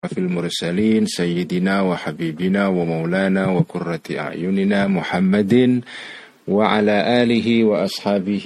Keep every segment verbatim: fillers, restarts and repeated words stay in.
في المرسلين سيدنا وحبيبنا ومولانا وقرة أعيننا محمد وعلى آله وأصحابه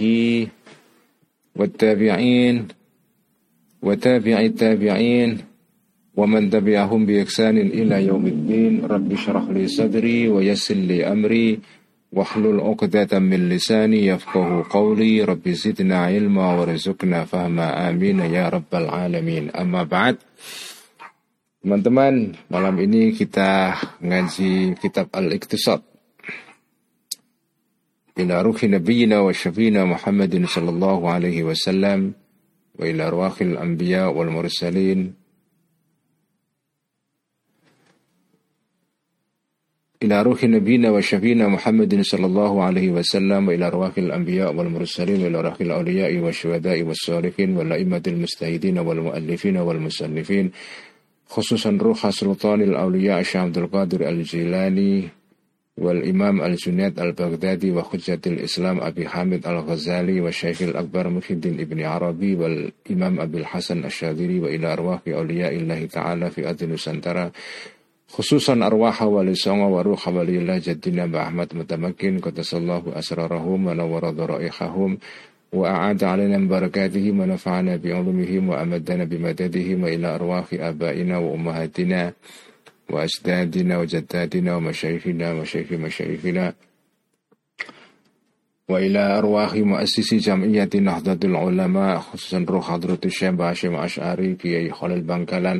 والتابعين وتابع التابعين ومن تبعهم بإحسان إلى يوم الدين. رب اشرح لي صدري ويسر لي أمري واحلل عقدة من لساني يفقه قولي. رب زدنا علما وارزقنا فهما آمين يا رب العالمين. أما بعد, teman-teman, malam ini kita ngaji kitab Al-Iqtisad ila ruhi nabiyina wa syafina Muhammadin sallallahu alaihi wasallam wa ila arwahil anbiya wal mursalin ila ruhi nabiyina wa syafina Muhammadin sallallahu alaihi wasallam wa ila arwahil anbiya wal mursalin wa ila arwahil awliya'i wa syuhada'i was salihin wal a'immatil mustahidin wal muallifin wal musannifin, khususan ruh Sultanil Auliya Syekh Abdul Qadir Al-Jilani wal Imam Al-Junaid Al-Baghdadi wa Hujjatil Islam Abi Hamid Al-Ghazali wa Syekhil Akbar Muhyiddin Ibn Arabi wal Imam Abil Hasan Asy-Syadzili wa ila arwahi awliyaillahi ta'ala fi adhi Nusantara, khususan arwah wali songo wa ruh walillah jaddina Mbah Ahmad Mutamakin qaddasallahu asrarahum wa nawwara dharaihahum wa a'ada alaina barakatihi wa nafa'ana bi ulumihim wa amadana bi madadihim wa ila arwahi abaina wa ummahatina wa ajdadina wa jaddadina wa masyayikhina wa masyaikhi masyayikhina wa ila arwahi muassisi jam'iyyati Nahdlatul Ulama, khususan ruh hadratus Syekh Hasyim Asy'ari, Kiai Khalil Bangkalan,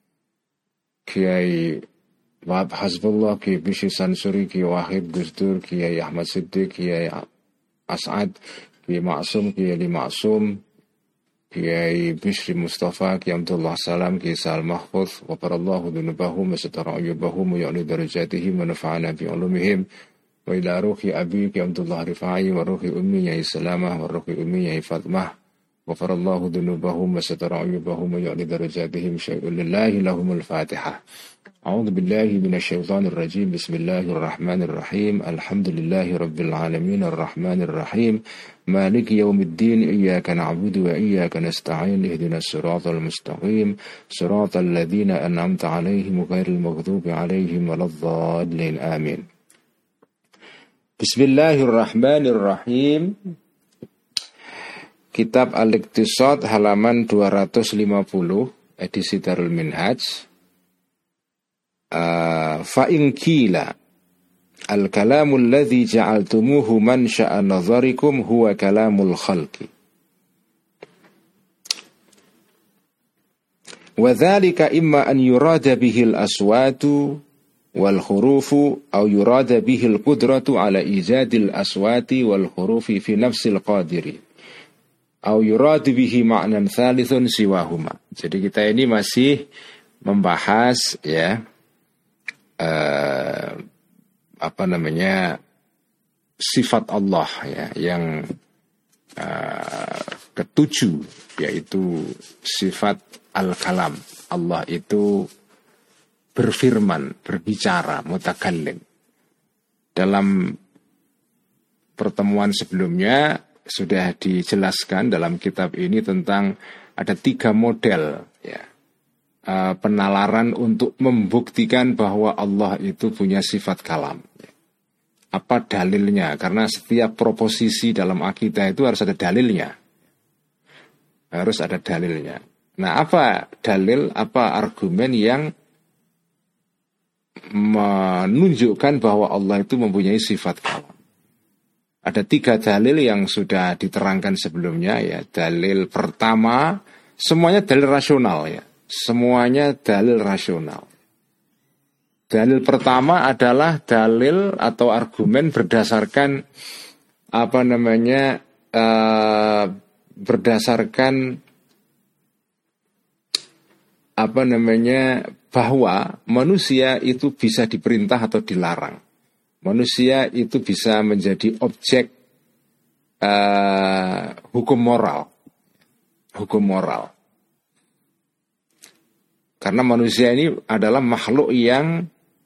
Kiai Wahab Hasbullah, Kiai Bishri Sansuri, Kiai Wahid Gusdur, Kiai Ahmad Siddiq, Kiai As'ad, Kiai Ma'sum, Kiai Ali Ma'sum, Kiai Bishri Mustafa, Kiai Abdullah Salam, Kiai Sa'al Mahfuz, wa parallahu dunubahum wa satara ayubahum wa ya'li darajatihim wa nafa'ana bi ulumihim wa ila ruhi abi Kiai Abdullah Rifai wa ruhi ummi Yai Salamah wa ruhi ummi Yai Fatmah wa parallahu dunubahum wa satara ayubahum wa ya'li darajatihim syai'un lillahi lahumul Fatihah. أعوذ بالله من الشيطان الرجيم. بسم الله الرحمن الرحيم. الحمد لله رب العالمين الرحمن الرحيم مالك يوم الدين إياك نعبد وإياك نستعين اهدنا الصراط المستقيم صراط الذين أنعمت عليهم غير المغضوب عليهم ولا الضالين آمين. بسم الله الرحمن الرحيم. Kitab Al-Iqtisad halaman dua ratus lima puluh, edisi Darul Minhaj. Uh, Fa'in kila al-kalamul ladzi ja'altumuhu mansha'a nazarikum huwa kalamul khalqi wa dhalika imma an yurada bihil aswatu wal khurufu aw yurada bihil qudratu ala ijadil aswati wal khurufi fi nafsil qadiri aw yurada bihi ma'nan thalithun siwahuma. Jadi kita ini masih membahas ya Uh, apa namanya sifat Allah ya yang uh, ketujuh, yaitu sifat al-kalam. Allah itu berfirman, berbicara, mutakallim. Dalam pertemuan sebelumnya sudah dijelaskan dalam kitab ini tentang ada tiga model ya Uh, penalaran untuk membuktikan bahwa Allah itu punya sifat kalam. Apa dalilnya? Karena setiap proposisi dalam akidah itu harus ada dalilnya. Harus ada dalilnya. Nah, apa dalil, apa argumen yang menunjukkan bahwa Allah itu mempunyai sifat kalam? Ada tiga dalil yang sudah diterangkan sebelumnya ya. Dalil pertama, semuanya dalil rasional ya. Semuanya dalil rasional. Dalil pertama adalah dalil atau argumen berdasarkan apa namanya uh, berdasarkan apa namanya bahwa manusia itu bisa diperintah atau dilarang. Manusia itu bisa menjadi objek uh, hukum moral, hukum moral. Karena manusia ini adalah makhluk yang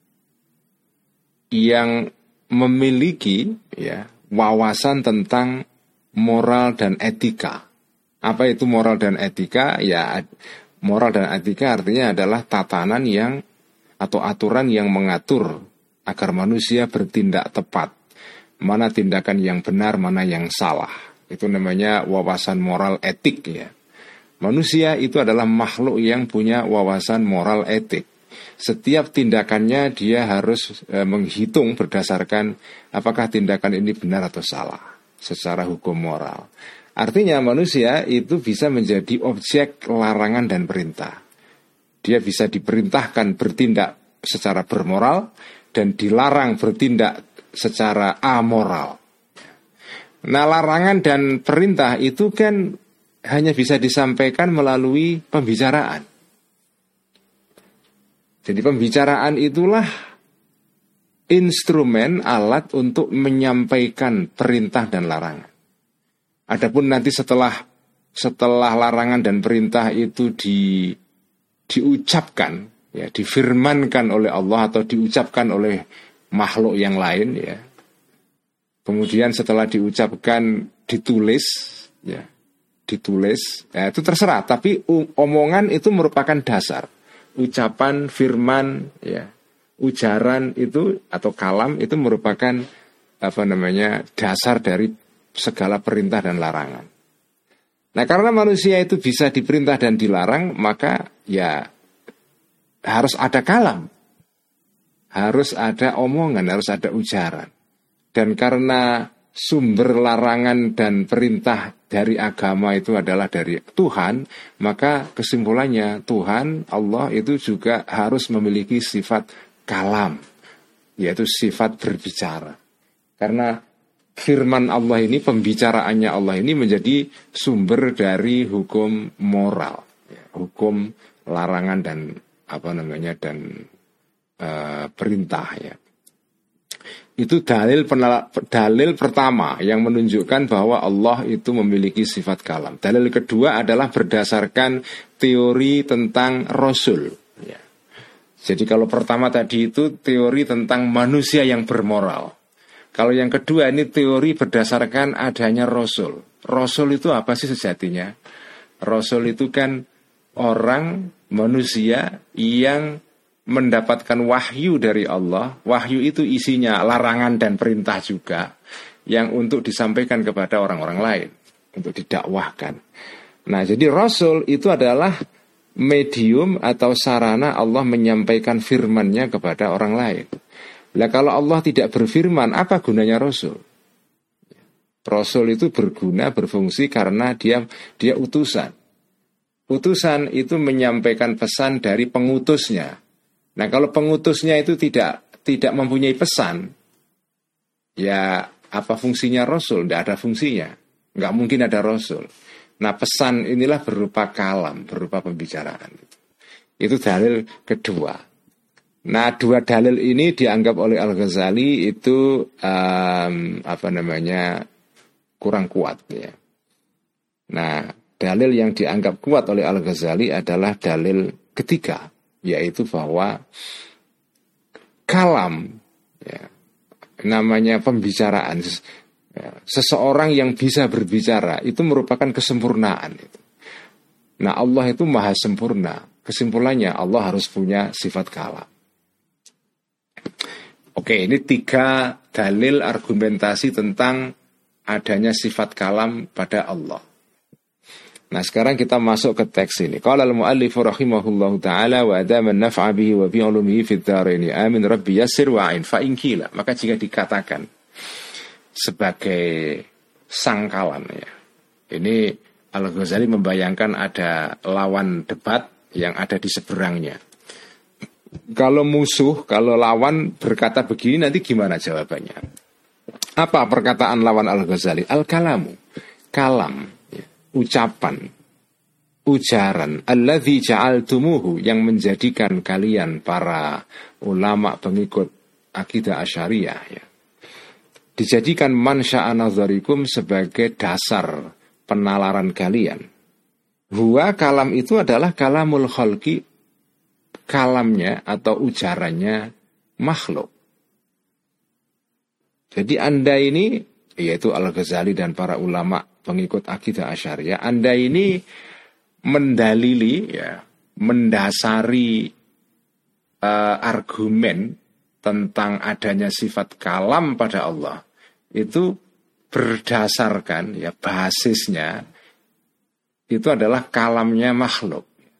yang memiliki ya wawasan tentang moral dan etika. Apa itu moral dan etika? Ya, Moral dan etika artinya adalah tatanan yang atau aturan yang mengatur agar manusia bertindak tepat. Mana tindakan yang benar, mana yang salah. Itu namanya wawasan moral etik ya. Manusia itu adalah makhluk yang punya wawasan moral etik. Setiap tindakannya dia harus e, menghitung berdasarkan apakah tindakan ini benar atau salah secara hukum moral. Artinya manusia itu bisa menjadi objek larangan dan perintah. Dia bisa diperintahkan bertindak secara bermoral dan dilarang bertindak secara amoral. Nah, larangan dan perintah itu kan hanya bisa disampaikan melalui pembicaraan. Jadi pembicaraan itulah instrumen alat untuk menyampaikan perintah dan larangan. Adapun nanti setelah setelah larangan dan perintah itu di diucapkan, ya, difirmankan oleh Allah atau diucapkan oleh makhluk yang lain, ya. Kemudian setelah diucapkan ditulis, ya, ditulis, ya, itu terserah. Tapi omongan itu merupakan dasar. Ucapan, firman, ya, ujaran itu atau kalam itu merupakan apa namanya dasar dari segala perintah dan larangan. Nah, karena manusia itu bisa diperintah dan dilarang, maka ya harus ada kalam, harus ada omongan, harus ada ujaran. Dan karena sumber larangan dan perintah dari agama itu adalah dari Tuhan, maka kesimpulannya Tuhan, Allah itu juga harus memiliki sifat kalam, yaitu sifat berbicara. Karena firman Allah ini, pembicaraannya Allah ini menjadi sumber dari hukum moral, ya, hukum larangan dan apa namanya dan uh, perintah, ya. Itu dalil penala, dalil pertama yang menunjukkan bahwa Allah itu memiliki sifat kalam. Dalil kedua adalah berdasarkan teori tentang Rasul, ya. Jadi kalau pertama tadi itu teori tentang manusia yang bermoral. Kalau yang kedua ini teori berdasarkan adanya Rasul. Rasul itu apa sih sejatinya? Rasul itu kan orang, manusia yang mendapatkan wahyu dari Allah. Wahyu itu isinya larangan dan perintah juga, yang untuk disampaikan kepada orang-orang lain, untuk didakwahkan. Nah, jadi Rasul itu adalah medium atau sarana Allah menyampaikan firman-Nya kepada orang lain. Nah, kalau Allah tidak berfirman, apa gunanya Rasul? Rasul itu berguna, berfungsi karena dia dia utusan. Utusan itu menyampaikan pesan dari pengutusnya. Nah, kalau pengutusnya itu tidak tidak mempunyai pesan, ya apa fungsinya Rasul? Tidak ada fungsinya. Nggak mungkin ada Rasul. Nah, pesan inilah berupa kalam, berupa pembicaraan. Itu dalil kedua. Nah, dua dalil ini dianggap oleh Al-Ghazali itu um, apa namanya kurang kuat, ya. Nah, dalil yang dianggap kuat oleh Al-Ghazali adalah dalil ketiga, yaitu bahwa kalam, ya, namanya pembicaraan, ya, seseorang yang bisa berbicara itu merupakan kesempurnaan itu. Nah, Allah itu maha sempurna. Kesimpulannya Allah harus punya sifat kalam. Oke, ini tiga dalil argumentasi tentang adanya sifat kalam pada Allah. Nah, sekarang kita masuk ke teks ini. Qala al-muallif rahimahullahu taala wa adama an-naf'a bihi wa bi 'ulumihi fid dharain. Amin rabbi yassir wa 'ain fa in qila. Maka jika dikatakan sebagai sang kalam, ya. Ini Al-Ghazali membayangkan ada lawan debat yang ada di seberangnya. Kalau musuh, kalau lawan berkata begini, nanti gimana jawabannya? Apa perkataan lawan Al-Ghazali? Al-kalamu, kalam, ya, ucapan, ujaran, alladzi ja'altumuhu, yang menjadikan kalian para ulama pengikut akidah Asy'ariyah, ya, dijadikan mansya'a nazarikum sebagai dasar penalaran kalian. Huwa, kalam itu adalah kalamul khalqi, kalamnya atau ujarannya makhluk. Jadi Anda ini, yaitu Al-Ghazali dan para ulama pengikut akidah Asy'ariyah, Anda ini mendalili, ya, mendasari uh, argumen tentang adanya sifat kalam pada Allah itu berdasarkan, ya basisnya itu adalah kalamnya makhluk.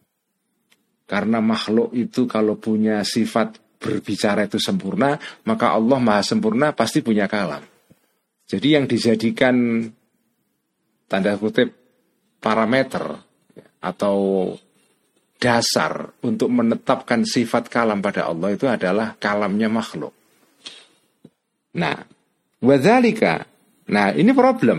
Karena makhluk itu kalau punya sifat berbicara itu sempurna, maka Allah maha sempurna pasti punya kalam. Jadi yang dijadikan tanda kutip parameter atau dasar untuk menetapkan sifat kalam pada Allah itu adalah kalamnya makhluk. Nah, wadzalika. Nah, ini problem.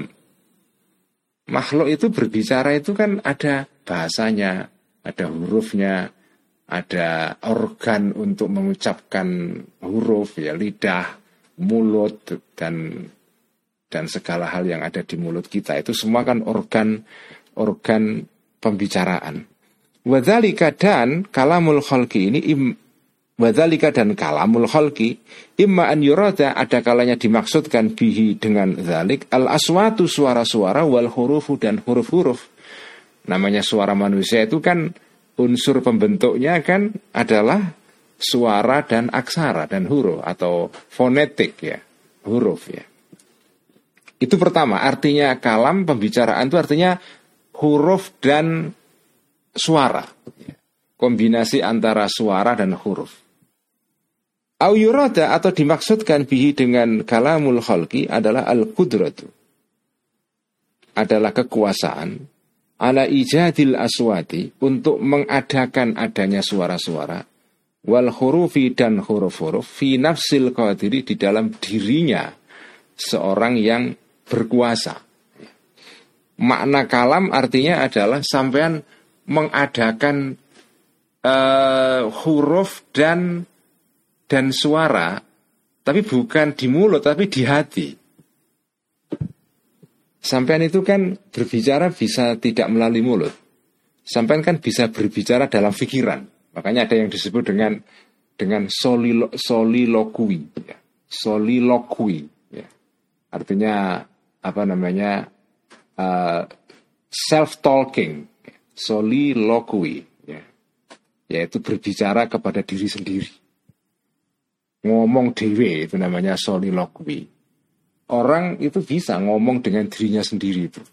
Makhluk itu berbicara itu kan ada bahasanya, ada hurufnya, ada organ untuk mengucapkan huruf, ya lidah, mulut dan dan segala hal yang ada di mulut kita itu semua kan organ organ pembicaraan. Wadzalika dan kalamul khalqi ini im, wadzalika dan kalamul khalqi imma an yurada ada kalanya dimaksudkan bihi dengan zalik al aswatu suara-suara wal hurufu dan huruf-huruf. Namanya suara manusia itu kan unsur pembentuknya kan adalah suara dan aksara dan huruf atau fonetik ya, huruf ya. Itu pertama, artinya kalam pembicaraan itu artinya huruf dan suara, kombinasi antara suara dan huruf. Au yurada atau dimaksudkan bihi dengan kalamul khalqi adalah al-qudratu, adalah kekuasaan ala ijadil aswati untuk mengadakan adanya suara-suara wal hurufi dan huruf-huruf fi nafsil qadiri di dalam dirinya seorang yang berkuasa. Makna kalam artinya adalah sampean mengadakan uh, huruf dan dan suara, tapi bukan di mulut tapi di hati. Sampean itu kan berbicara bisa tidak melalui mulut. Sampean kan bisa berbicara dalam pikiran. Makanya ada yang disebut dengan dengan solilo, solilokui, ya. Solilokui, ya. Artinya apa namanya uh, self-talking. Solilokui, ya. Yaitu berbicara kepada diri sendiri. Ngomong dewe itu namanya solilokui. Orang itu bisa ngomong dengan dirinya sendiri itu.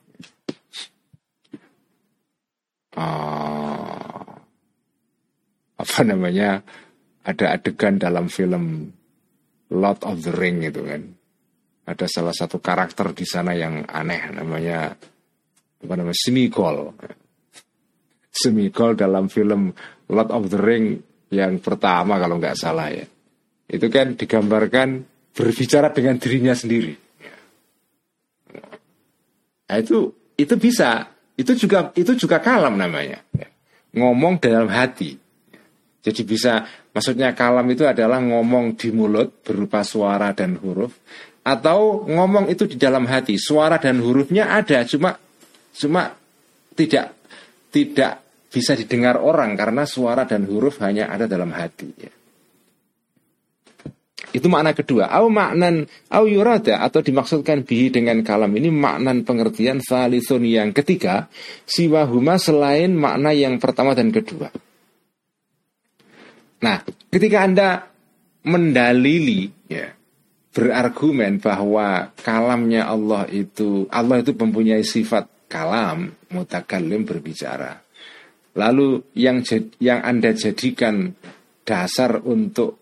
Ah, apa namanya? Ada adegan dalam film Lord of the Ring itu kan. Ada salah satu karakter di sana yang aneh namanya apa namanya? Smeagol. Smeagol dalam film Lord of the Ring yang pertama kalau nggak salah ya. Itu kan digambarkan berbicara dengan dirinya sendiri. Nah, itu itu bisa, itu juga itu juga kalam namanya. Ngomong dalam hati. Jadi bisa, maksudnya kalam itu adalah ngomong di mulut berupa suara dan huruf, atau ngomong itu di dalam hati. Suara dan hurufnya ada, cuma cuma tidak tidak bisa didengar orang karena suara dan huruf hanya ada dalam hati. Itu makna kedua. Au maknan au yurada atau dimaksudkan bihi dengan kalam ini maknan pengertian salithun yang ketiga, siwahuma selain makna yang pertama dan kedua. Nah, ketika Anda mendalili ya, berargumen bahwa kalamnya Allah itu Allah itu mempunyai sifat kalam, mutakallim berbicara. Lalu yang yang Anda jadikan dasar untuk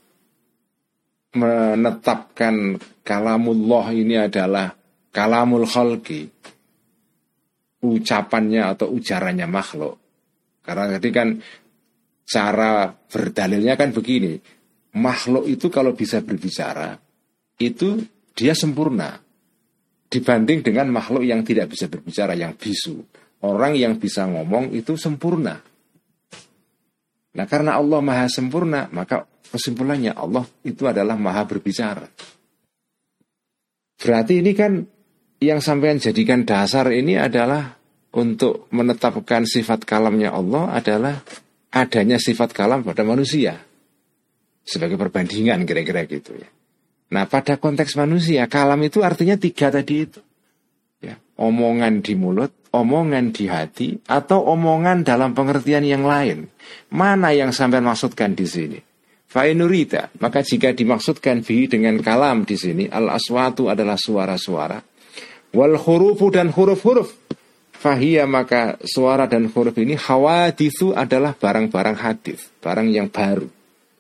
menetapkan kalamullah ini adalah kalamul khalqi, ucapannya atau ujarannya makhluk. Karena tadi kan cara berdalilnya kan begini, makhluk itu kalau bisa berbicara itu dia sempurna dibanding dengan makhluk yang tidak bisa berbicara, yang bisu. Orang yang bisa ngomong itu sempurna. Nah, karena Allah maha sempurna, maka kesimpulannya Allah itu adalah maha berbicara. Berarti ini kan yang sampean jadikan dasar ini adalah untuk menetapkan sifat kalamnya Allah adalah adanya sifat kalam pada manusia. Sebagai perbandingan kira-kira gitu ya. Nah, pada konteks manusia, kalam itu artinya tiga tadi itu. Ya, omongan di mulut, omongan di hati atau omongan dalam pengertian yang lain. Mana yang sampai maksudkan di sini? Fa'inurita, maka jika dimaksudkan bihi dengan kalam di sini, al-aswatu adalah suara-suara, wal hurufu dan huruf-huruf, fahiyya maka suara dan huruf ini hawadithu adalah barang-barang hadis, barang yang baru.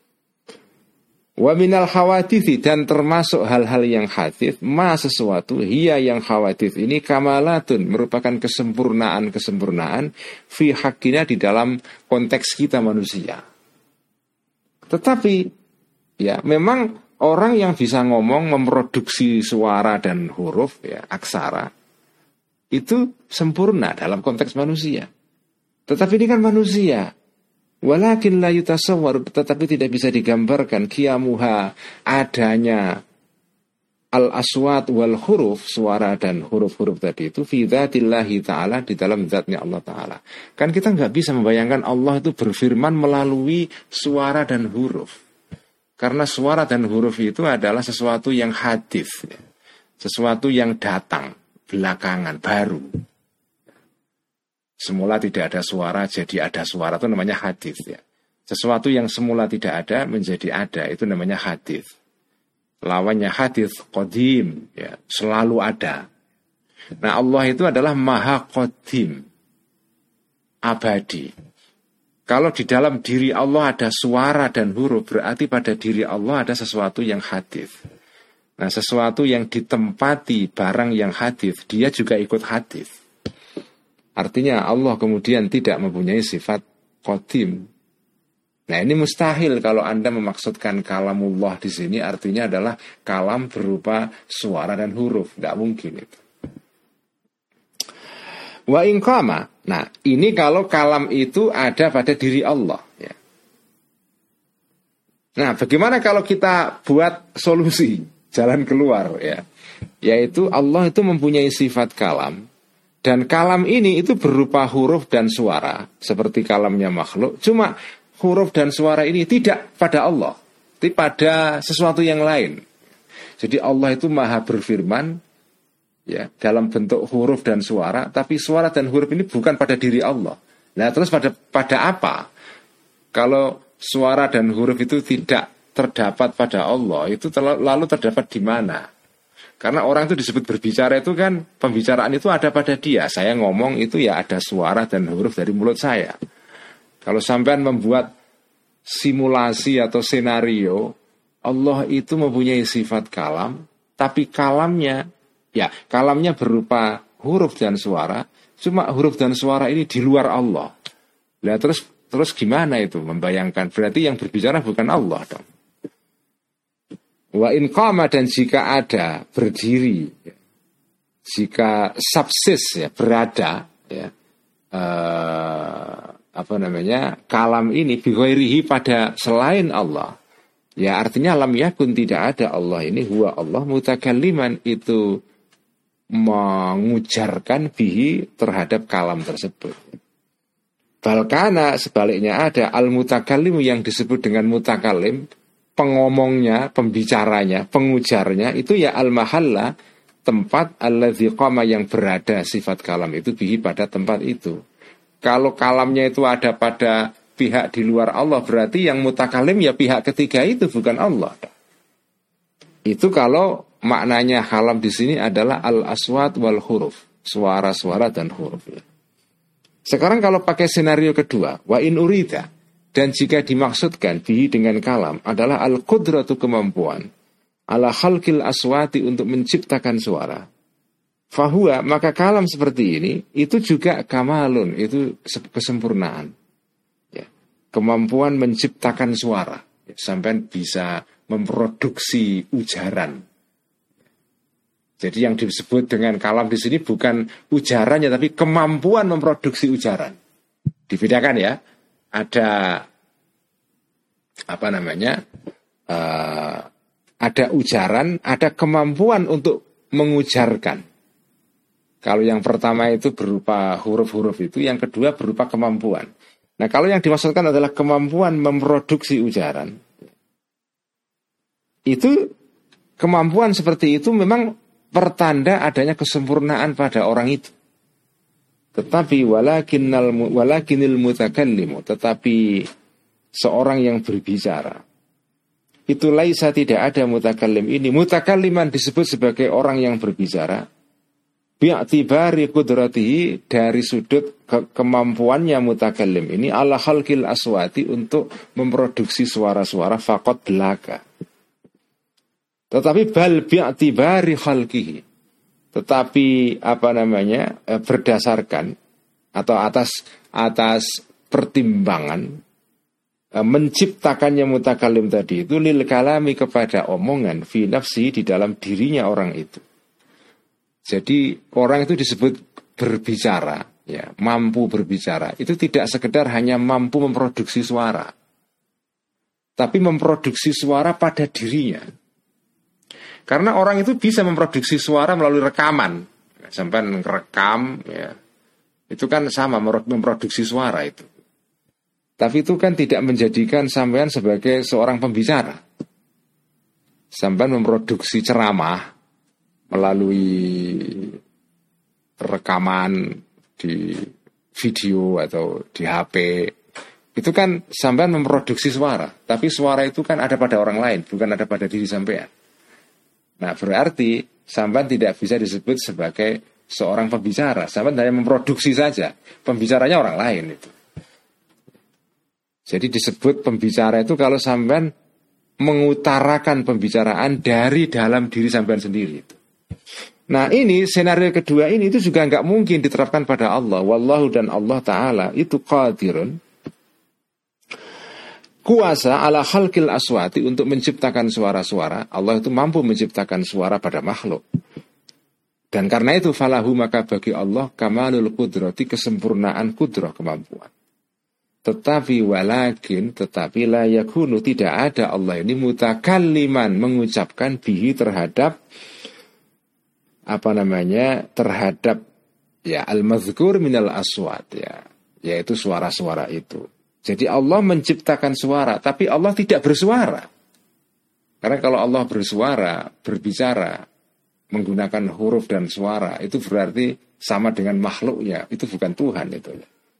Wa minal hawadithi dan termasuk hal-hal yang hadis, ma sesuatu, hiya yang hawadith ini kamalatun merupakan kesempurnaan-kesempurnaan fi haqqina di dalam konteks kita manusia. Tetapi ya memang orang yang bisa ngomong memproduksi suara dan huruf ya aksara itu sempurna dalam konteks manusia. Tetapi ini kan manusia. Walakin la yutasawwar, tetapi tidak bisa digambarkan qiyamuha adanya al-aswat wal huruf, suara dan huruf-huruf tadi itu fi dzatillahi ta'ala, di dalam zatnya Allah Ta'ala. Kan kita nggak bisa membayangkan Allah itu berfirman melalui suara dan huruf. Karena suara dan huruf itu adalah sesuatu yang hadis, sesuatu yang datang belakangan, baru. Semula tidak ada suara jadi ada suara, itu namanya hadis ya. Sesuatu yang semula tidak ada menjadi ada, itu namanya hadis. Lawannya hadis qadim ya, selalu ada. Nah, Allah itu adalah maha qadim, abadi. Kalau di dalam diri Allah ada suara dan huruf, berarti pada diri Allah ada sesuatu yang hadis. Nah, sesuatu yang ditempati barang yang hadis, dia juga ikut hadis. Artinya Allah kemudian tidak mempunyai sifat qadim. Nah, ini mustahil kalau Anda memaksudkan kalamullah di sini artinya adalah kalam berupa suara dan huruf. Tidak mungkin itu. Wa in qama. Nah, ini kalau kalam itu ada pada diri Allah ya. Nah, bagaimana kalau kita buat solusi, jalan keluar ya. Yaitu Allah itu mempunyai sifat kalam. Dan kalam ini itu berupa huruf dan suara seperti kalamnya makhluk. Cuma huruf dan suara ini tidak pada Allah, tapi pada sesuatu yang lain. Jadi Allah itu maha berfirman ya dalam bentuk huruf dan suara, tapi suara dan huruf ini bukan pada diri Allah. Nah, terus pada pada apa? Kalau suara dan huruf itu tidak terdapat pada Allah, itu lalu terdapat di mana? Karena orang itu disebut berbicara itu kan, pembicaraan itu ada pada dia. Saya ngomong itu ya ada suara dan huruf dari mulut saya. Kalau sampean membuat simulasi atau senario, Allah itu mempunyai sifat kalam, tapi kalamnya, ya kalamnya berupa huruf dan suara, cuma huruf dan suara ini di luar Allah. Nah terus terus gimana itu membayangkan? Berarti yang berbicara bukan Allah dong. Wa in qama, dan jika ada berdiri, ya, jika subsis ya berada ya. Uh, apa namanya kalam ini bighairihi pada selain Allah ya, artinya lam yakun tidak ada Allah ini, huwa Allah mutakalliman itu mengujarkan bihi terhadap kalam tersebut. Balkana sebaliknya ada al mutakallim yang disebut dengan mutakallim, pengomongnya, pembicaranya, pengujarnya itu ya al mahalla, tempat alladzi qama yang berada sifat kalam itu bihi pada tempat itu. Kalau kalamnya itu ada pada pihak di luar Allah, berarti yang mutakalim ya pihak ketiga itu, bukan Allah. Itu kalau maknanya kalam di sini adalah al-aswat wal huruf, suara-suara dan huruf. Sekarang kalau pakai senario kedua, wa in urida, dan jika dimaksudkan bihi dengan kalam adalah al-qudratu kemampuan, ala khalqil aswati untuk menciptakan suara. Fahuwa, maka kalam seperti ini itu juga kamalun, itu kesempurnaan ya. Kemampuan menciptakan suara ya, sampai bisa memproduksi ujaran. Jadi yang disebut dengan kalam di sini bukan ujarannya, tapi kemampuan memproduksi ujaran. Dibedakan ya. Ada apa namanya uh, ada ujaran, ada kemampuan untuk mengujarkan. Kalau yang pertama itu berupa huruf-huruf itu, yang kedua berupa kemampuan. Nah, kalau yang dimaksudkan adalah kemampuan memproduksi ujaran, itu kemampuan seperti itu memang pertanda adanya kesempurnaan pada orang itu. Tetapi walakinnal walakinil mutakallimu, tetapi seorang yang berbicara itu laisa, tidak ada mutakallim ini. Mutakalliman disebut sebagai orang yang berbicara bi'tibari qudratihi, dari sudut ke- kemampuannya mutakallim ini ala khalqil aswati, untuk memproduksi suara-suara faqat belaka. Tetapi bal bi'tibari khalqihi, tetapi apa namanya eh, berdasarkan atau atas atas pertimbangan eh, menciptakannya mutakallim tadi itu lil kalami, kepada omongan fi nafsi, di dalam dirinya orang itu. Jadi orang itu disebut berbicara, ya, mampu berbicara. Itu tidak sekedar hanya mampu memproduksi suara, tapi memproduksi suara pada dirinya. Karena orang itu bisa memproduksi suara melalui rekaman. Sampai ngerekam, ya, itu kan sama memproduksi suara itu. Tapi itu kan tidak menjadikan sampean sebagai seorang pembicara. Sampean memproduksi ceramah melalui rekaman di video atau di H P, itu kan sampean memproduksi suara, tapi suara itu kan ada pada orang lain, bukan ada pada diri sampean. Nah, berarti sampean tidak bisa disebut sebagai seorang pembicara, sampean hanya memproduksi saja, pembicaranya orang lain itu. Jadi disebut pembicara itu kalau sampean mengutarakan pembicaraan dari dalam diri sampean sendiri itu. Nah, ini senario kedua ini itu juga nggak mungkin diterapkan pada Allah. Wallahu, dan Allah Ta'ala itu qadirun, kuasa ala khalqil aswati, untuk menciptakan suara-suara. Allah itu mampu menciptakan suara pada makhluk. Dan karena itu falahu, maka bagi Allah kamalul qudrati, kesempurnaan kudrah, kemampuan. Tetapi walakin, tetapi la yakunu, tidak ada Allah ini mutakalliman, mengucapkan bihi, terhadap apa namanya, terhadap ya al-mazkur minal aswat, ya, yaitu suara-suara itu. Jadi Allah menciptakan suara, tapi Allah tidak bersuara. Karena kalau Allah bersuara, berbicara menggunakan huruf dan suara, itu berarti sama dengan makhluknya, itu bukan Tuhan itu.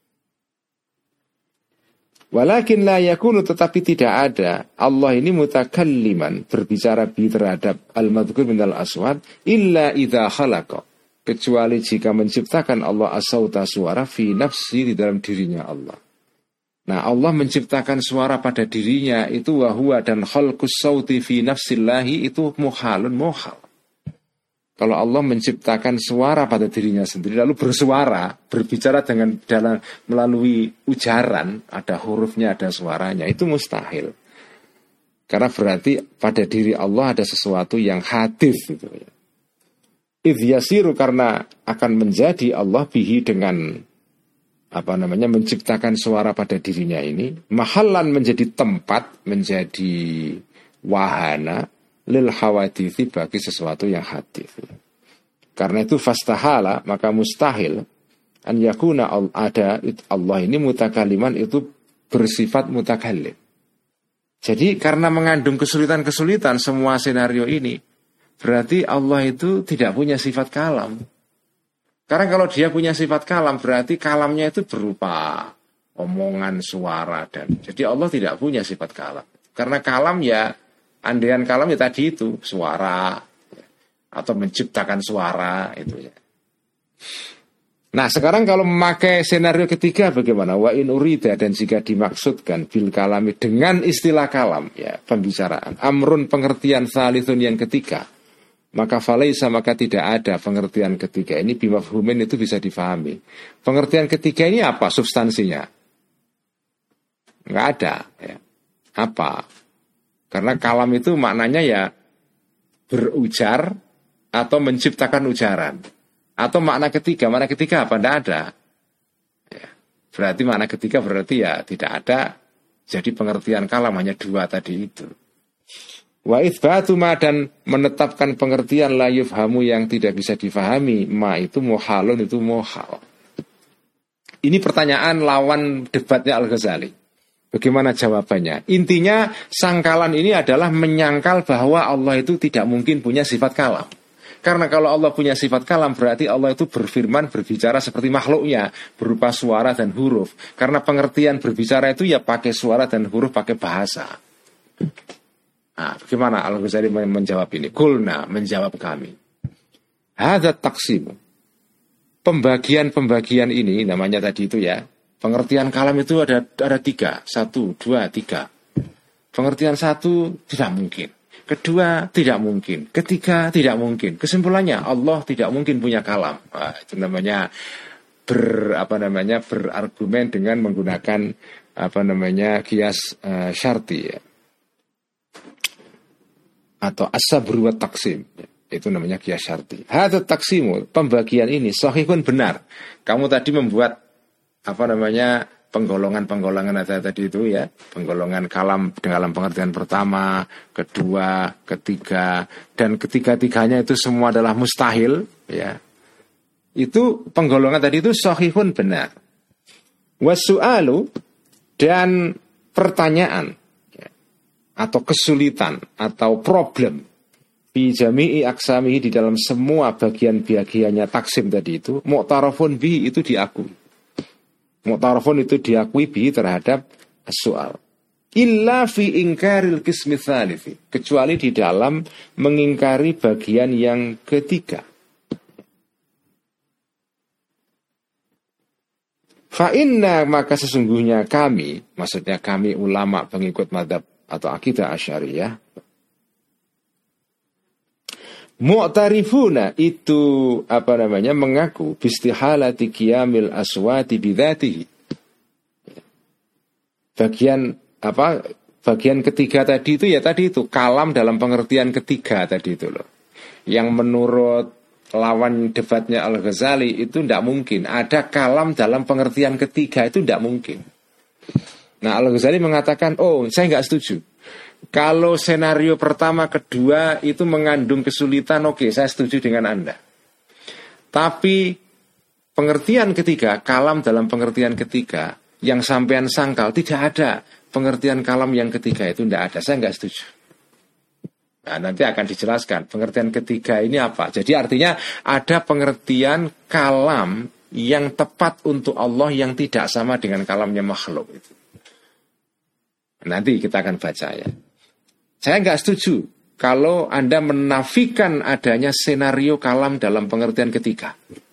Walakin la yakunu, tetapi tidak ada Allah ini mutakalliman, berbicara bi terhadap al-madhkur minal aswat, illa idha khalaqa, kecuali jika menciptakan Allah as-sauta, suara, fi nafsi, di dalam dirinya Allah. Nah, Allah menciptakan suara pada dirinya itu, wahwa, dan khalqus sauti fi nafsillahi, itu muhalun, muhal. Kalau Allah menciptakan suara pada dirinya sendiri, lalu bersuara, berbicara dengan dalam melalui ujaran, ada hurufnya, ada suaranya, itu mustahil. Karena berarti pada diri Allah ada sesuatu yang hadis gitu ya. Idh yasiru, karena akan menjadi Allah bihi, dengan apa namanya, menciptakan suara pada dirinya ini, mahallan, menjadi tempat, menjadi wahana lil hawadithi, bagi sesuatu yang hadis. Karena itu fastahala, maka mustahil an yakuna, ada Allah ini mutakaliman, itu bersifat mutakalim. Jadi karena mengandung kesulitan-kesulitan semua senario ini, berarti Allah itu tidak punya sifat kalam. Karena kalau dia punya sifat kalam, berarti kalamnya itu berupa omongan, suara, dan jadi Allah tidak punya sifat kalam. Karena kalam ya, andaian kalam ya tadi itu suara, ya, atau menciptakan suara itu ya. Nah, sekarang kalau memakai senario ketiga bagaimana? Wa in urida, dan jika dimaksudkan bil kalami, dengan istilah kalam, ya, pembicaraan, amrun, pengertian, salithun, yang ketiga, maka falaisa, maka tidak ada pengertian ketiga ini bimafhumin, itu bisa difahami. Pengertian ketiga ini apa substansinya? Enggak ada, ya. Apa? Karena kalam itu maknanya ya berujar atau menciptakan ujaran. Atau makna ketiga, makna ketiga apa? Tidak ada. Ya. Berarti makna ketiga berarti ya tidak ada. Jadi pengertian kalam hanya dua tadi itu. Wa itsbatu ma, dan menetapkan pengertian la yufhamu, yang tidak bisa difahami, ma itu muhalun, itu muhal. Ini pertanyaan lawan debatnya Al-Ghazali. Bagaimana jawabannya? Intinya sangkalan ini adalah menyangkal bahwa Allah itu tidak mungkin punya sifat kalam. Karena kalau Allah punya sifat kalam, berarti Allah itu berfirman, berbicara seperti makhluknya, berupa suara dan huruf. Karena pengertian berbicara itu ya pakai suara dan huruf, pakai bahasa. Nah, bagaimana Al-Ghazali menjawab ini? Kulna, menjawab kami. Hadza taqsim. Pembagian-pembagian ini namanya tadi itu ya. Pengertian kalam itu ada ada tiga, satu, dua, tiga. Pengertian satu tidak mungkin. Kedua, tidak mungkin. Ketiga, tidak mungkin. Kesimpulannya, Allah tidak mungkin punya kalam. Nah, itu namanya ber apa namanya berargumen dengan menggunakan apa namanya kias uh, syarti ya. Atau as-sabr wa taqsim. Itu namanya kias syarti. Hadza taqsimu, pembagian ini sahihun benar. Kamu tadi membuat apa namanya penggolongan-penggolongan ada tadi itu ya, penggolongan kalam dalam pengertian pertama, kedua, ketiga, dan ketiga-tiganya itu semua adalah mustahil ya. Itu penggolongan tadi itu sahihun benar. Wasu'alu, dan pertanyaan ya, atau kesulitan atau problem fi jami'i aqsamihi, di dalam semua bagian-bagiannya taksim tadi itu, mu'tarafun bihi, itu diakui. Mu'tarafun itu diakui bi terhadap soal. Illa fi ingkaril qismi tsalifi, kecuali di dalam mengingkari bagian yang ketiga. Fa inna, maka sesungguhnya kami, maksudnya kami ulama pengikut mazhab atau akidah Asy'ariyah, mu'tarifuna, itu apa namanya mengaku bistihalati qiyamil aswati bidzatihi. Bagian apa bagian ketiga tadi itu ya tadi itu kalam dalam pengertian ketiga tadi itu loh. Yang menurut lawan debatnya Al-Ghazali itu tidak mungkin ada kalam dalam pengertian ketiga, itu tidak mungkin. Nah, Al-Ghazali mengatakan, oh saya nggak setuju. Kalau senario pertama, kedua itu mengandung kesulitan, oke, saya setuju dengan Anda. Tapi pengertian ketiga, kalam dalam pengertian ketiga, yang sampean sangkal, tidak ada pengertian kalam yang ketiga itu, tidak ada. Saya nggak setuju. Nah, nanti akan dijelaskan pengertian ketiga ini apa. Jadi artinya ada pengertian kalam yang tepat untuk Allah yang tidak sama dengan kalamnya makhluk itu. Nanti kita akan baca ya. Saya nggak setuju kalau Anda menafikan adanya senario kalam dalam pengertian ketiga.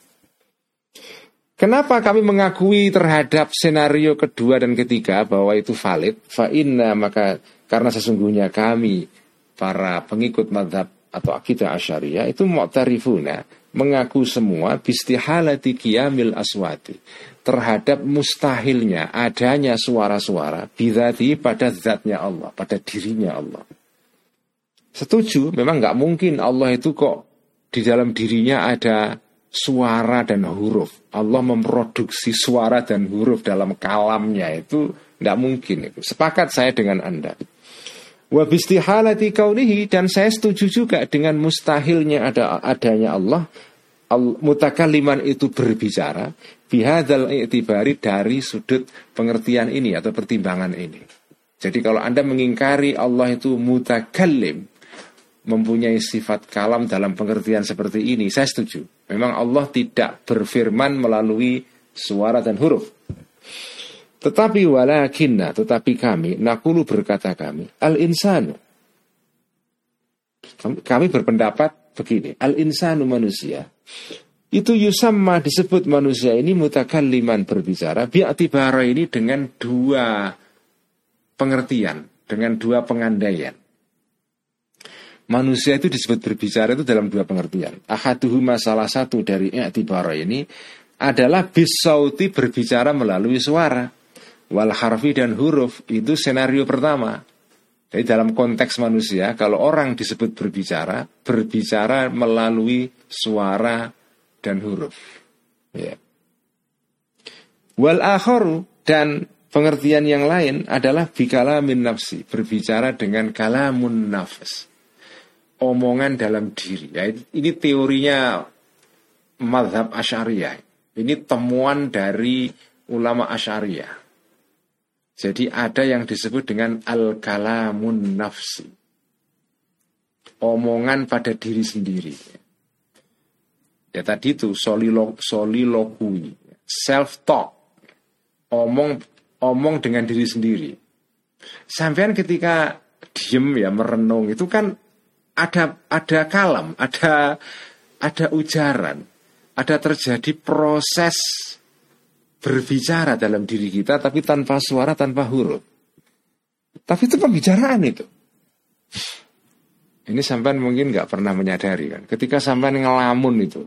Kenapa kami mengakui terhadap senario kedua dan ketiga bahwa itu valid? Fa inna, maka karena sesungguhnya kami para pengikut mazhab atau akidah Asy'ariyah itu mu'tarifuna, mengaku semua bistihalati qiyamil aswati, terhadap mustahilnya adanya suara-suara bidzati, pada zatnya Allah, pada dirinya Allah. Setuju, memang nggak mungkin Allah itu kok di dalam dirinya ada suara dan huruf. Allah memproduksi suara dan huruf dalam kalamnya, itu nggak mungkin itu. Sepakat saya dengan Anda. Wa bistihalati kaunihi, dan saya setuju juga dengan mustahilnya ada adanya Allah mutakalliman, itu berbicara bihadzal i'tibari, dari sudut pengertian ini atau pertimbangan ini. Jadi kalau Anda mengingkari Allah itu mutakallim, mempunyai sifat kalam dalam pengertian seperti ini, saya setuju. Memang Allah tidak berfirman melalui suara dan huruf. Tetapi walakinna, tetapi kami, nakulu, berkata kami, al-insanu, kami berpendapat begini, al-insanu, manusia, itu yusamma, disebut manusia ini mutakalliman, berbicara, bi'atibara, ini dengan dua pengertian, dengan dua pengandaian. Manusia itu disebut berbicara itu dalam dua pengertian. Ahaduhuma, salah satu dari i'tibara ini adalah bisauti, berbicara melalui suara, wal harfi, dan huruf, itu senario pertama. Jadi dalam konteks manusia, kalau orang disebut berbicara, berbicara melalui suara dan huruf ya. Wal akharu, dan pengertian yang lain adalah bikalamin nafsi, berbicara dengan kalamun nafs, omongan dalam diri ya. Ini teorinya mazhab Asy'ariyah. Ini temuan dari ulama Asy'ariyah. Jadi ada yang disebut dengan al-kalamun nafsi, omongan pada diri sendiri. Ya tadi itu solilo, solilokui, self talk, omong omong dengan diri sendiri. Sampean ketika diem ya merenung itu kan ada ada kalam, ada ada ujaran, ada terjadi proses berbicara dalam diri kita tapi tanpa suara, tanpa huruf. Tapi itu pembicaraan itu. Ini sampean mungkin nggak pernah menyadari kan. Ketika sampean ngelamun itu,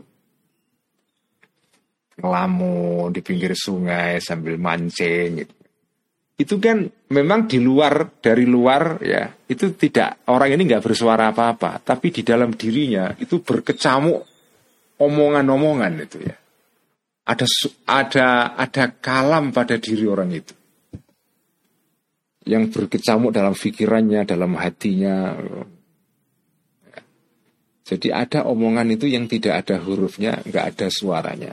ngelamun di pinggir sungai sambil mancing gitu. Itu kan memang di luar, dari luar ya, itu tidak, orang ini nggak bersuara apa-apa, tapi di dalam dirinya itu berkecamuk omongan-omongan itu ya. Ada ada ada kalam pada diri orang itu yang berkecamuk dalam pikirannya, dalam hatinya. Jadi ada omongan itu yang tidak ada hurufnya, nggak ada suaranya.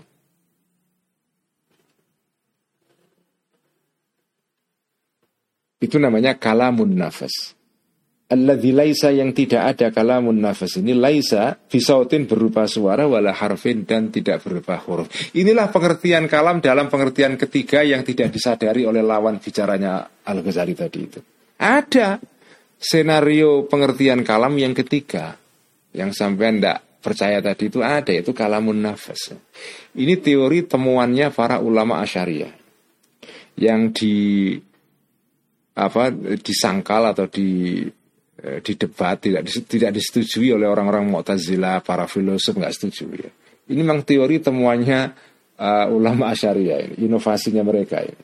Itu namanya kalamun nafas. Alladzi laisa, yang tidak ada kalamun nafas ini, laisa bisautin berupa suara wala harfin, dan tidak berupa huruf. Inilah pengertian kalam dalam pengertian ketiga yang tidak disadari oleh lawan bicaranya Al-Ghazali tadi itu. Ada senario pengertian kalam yang ketiga yang sampai ndak percaya tadi itu ada, yaitu kalamun nafas. Ini teori temuannya para ulama Asy'ariyah yang di apa disangkal atau di didebat, tidak tidak disetujui oleh orang-orang Mu'tazilah, para filosof nggak setuju ya. Ini memang teori temuannya uh, ulama Asy'ariyah ini, inovasinya mereka ini.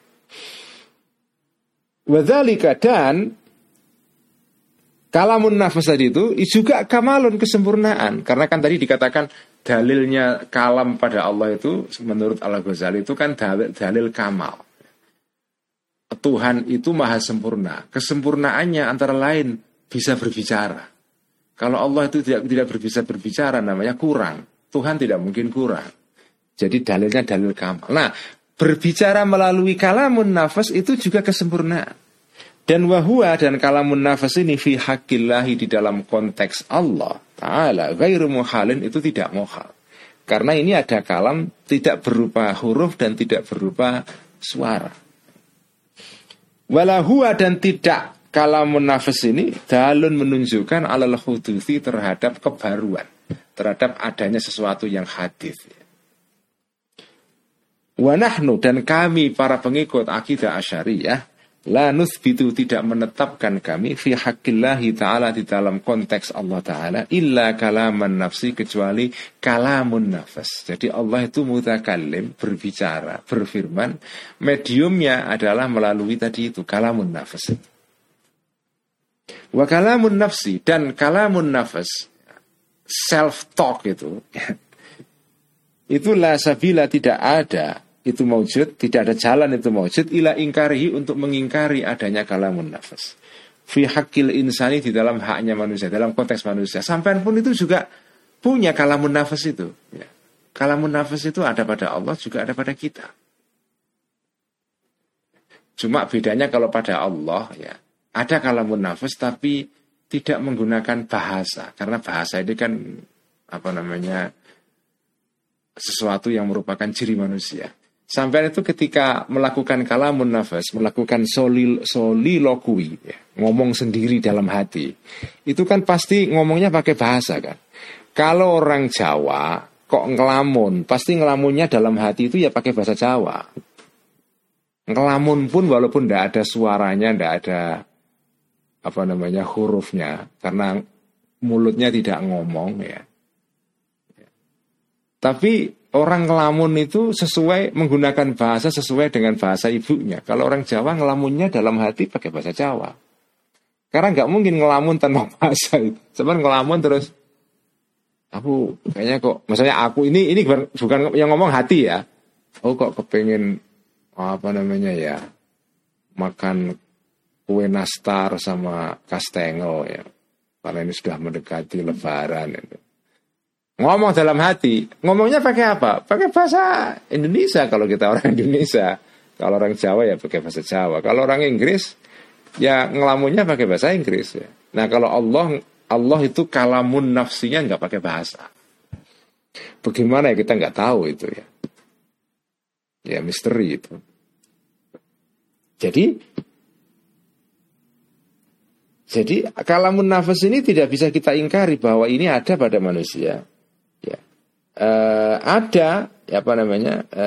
Wadzalika, dan kalamun nafas tadi itu juga kamalun, kesempurnaan. Karena kan tadi dikatakan dalilnya kalam pada Allah itu menurut Al-Ghazali itu kan dalil, dalil kamal. Tuhan itu maha sempurna. Kesempurnaannya antara lain bisa berbicara. Kalau Allah itu tidak tidak bisa berbicara, namanya kurang. Tuhan tidak mungkin kurang. Jadi dalilnya dalil kamal. Nah, berbicara melalui kalamun nafas itu juga kesempurnaan. Dan wahua, dan kalamun nafas ini fi haqqillahi, di dalam konteks Allah Ta'ala, ghairu muhalin, itu tidak muhal. Karena ini ada kalam tidak berupa huruf dan tidak berupa suara. Walahua, dan tidak kalamun nafas ini dalun menunjukkan alal huduthi, terhadap kebaruan, terhadap adanya sesuatu yang hadits. Wa nahnu, dan kami para pengikut akidah Asy'ariyah, la nuthbitu, tidak menetapkan kami, fi haqqillahi ta'ala, di dalam konteks Allah Ta'ala, illa kalaman nafsi, kecuali kalamun nafas. Jadi Allah itu mutakallim, berbicara, berfirman, mediumnya adalah melalui tadi itu kalamun nafas. Wa kalamun nafsi, dan kalamun nafas, self talk itu itu la sabila, tidak ada itu maujud, tidak ada jalan itu maujud, ila ingkarihi, untuk mengingkari adanya kalamun nafas. Fi haqqil insani, di dalam haknya manusia, dalam konteks manusia. Sampean pun itu juga punya kalamun nafas itu ya. Kalamun nafas itu ada pada Allah, juga ada pada kita. Cuma bedanya kalau pada Allah ya, ada kalamun nafas tapi tidak menggunakan bahasa. Karena bahasa ini kan apa namanya, sesuatu yang merupakan ciri manusia. Sampai itu ketika melakukan kalamun nafas, melakukan solil, solilokui ya, ngomong sendiri dalam hati, itu kan pasti ngomongnya pakai bahasa kan. Kalau orang Jawa kok ngelamun, pasti ngelamunnya dalam hati itu ya pakai bahasa Jawa. Ngelamun pun walaupun tidak ada suaranya, tidak ada apa namanya hurufnya, karena mulutnya tidak ngomong ya. Tapi orang ngelamun itu sesuai, menggunakan bahasa sesuai dengan bahasa ibunya. Kalau orang Jawa ngelamunnya dalam hati pakai bahasa Jawa. Karena nggak mungkin ngelamun tanpa bahasa itu. Sebenarnya ngelamun terus, aku kayaknya kok, misalnya aku ini ini bukan yang ngomong hati ya. Oh kok kepengen apa namanya ya, makan kue nastar sama kastengel ya. Karena ini sudah mendekati Lebaran itu. Ngomong dalam hati, ngomongnya pakai apa? Pakai bahasa Indonesia kalau kita orang Indonesia. Kalau orang Jawa ya pakai bahasa Jawa. Kalau orang Inggris ya ngelamunnya pakai bahasa Inggris ya. Nah kalau Allah Allah itu kalamun nafsinya nggak pakai bahasa. Bagaimana ya kita nggak tahu itu ya. Ya misteri itu. Jadi Jadi kalamun nafas ini tidak bisa kita ingkari bahwa ini ada pada manusia. Ya. E, ada, ya apa namanya, e,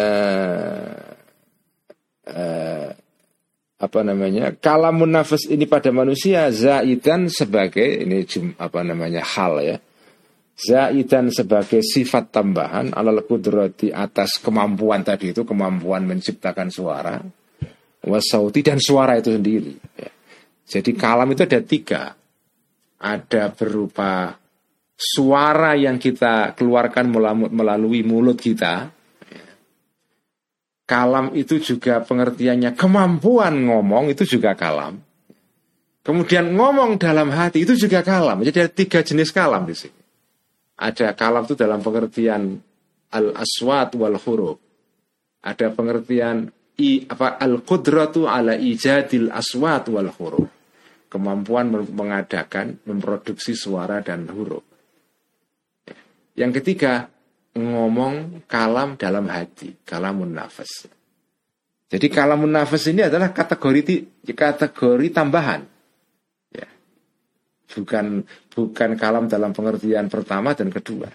e, apa namanya, kalamun nafas ini pada manusia zaidan sebagai ini apa namanya hal ya, zaidan sebagai sifat tambahan alal qudrati atas kemampuan tadi itu, kemampuan menciptakan suara, wasauti dan suara itu sendiri. Ya. Jadi kalam itu ada tiga. Ada berupa suara yang kita keluarkan melalui mulut kita. Kalam itu juga pengertiannya kemampuan ngomong, itu juga kalam. Kemudian ngomong dalam hati itu juga kalam. Jadi ada tiga jenis kalam di sini. Ada kalam itu dalam pengertian al-aswat wal huruf. Ada pengertian I, apa al-qudratu ala ijadil aswat wal huruf, kemampuan mengadakan, memproduksi suara dan huruf. Yang ketiga, ngomong kalam dalam hati, kalamun nafas. Jadi kalamun nafas ini adalah kategori kategori tambahan. Ya. Bukan bukan kalam dalam pengertian pertama dan kedua.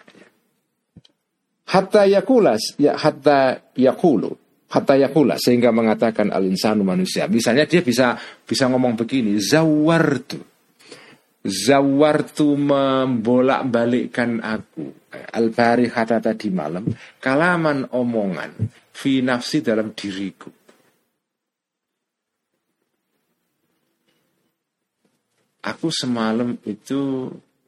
Hatta yakulas, ya hatta yakulu. Hatta yakula, sehingga mengatakan al-insanu manusia. Misalnya dia bisa bisa ngomong begini, zawartu. Zawartu membolak-balikkan aku. Al-bari kata tadi malam, kalaman omongan fi nafsi dalam diriku. Aku semalam itu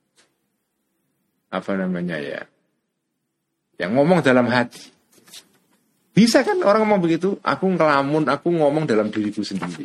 apa namanya ya? Yang ngomong dalam hati. Bisa kan orang ngomong begitu? Aku ngelamun, aku ngomong dalam diriku sendiri.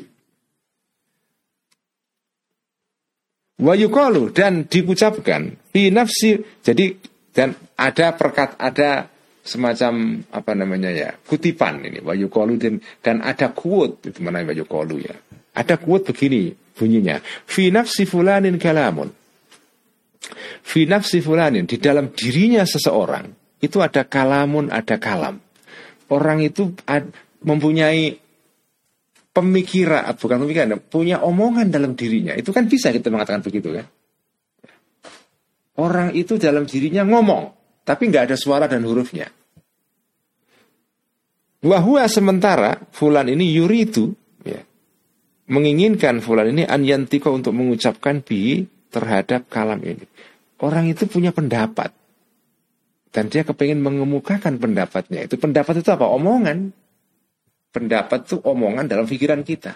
Wa yuqalu, dan diucapkan fi nafsi. Jadi dan ada perkat ada semacam apa namanya ya, kutipan ini wa yuqalu, dan, dan ada quote itu mana wa yuqalu ya. Ada quote begini bunyinya, fi nafsi fulanin kalamun. Fi nafsi fulanin, di dalam dirinya seseorang itu ada kalamun, ada kalam. Orang itu ad, mempunyai pemikiran, bukan pemikiran, punya omongan dalam dirinya. Itu kan bisa kita mengatakan begitu kan. Orang itu dalam dirinya ngomong, tapi nggak ada suara dan hurufnya. Wahua, sementara fulan ini yuridu, ya, menginginkan fulan ini an yantiko untuk mengucapkan bi terhadap kalam ini. Orang itu punya pendapat. Dan dia kepengen mengemukakan pendapatnya. Itu pendapat itu apa? Omongan. Pendapat itu omongan dalam pikiran kita.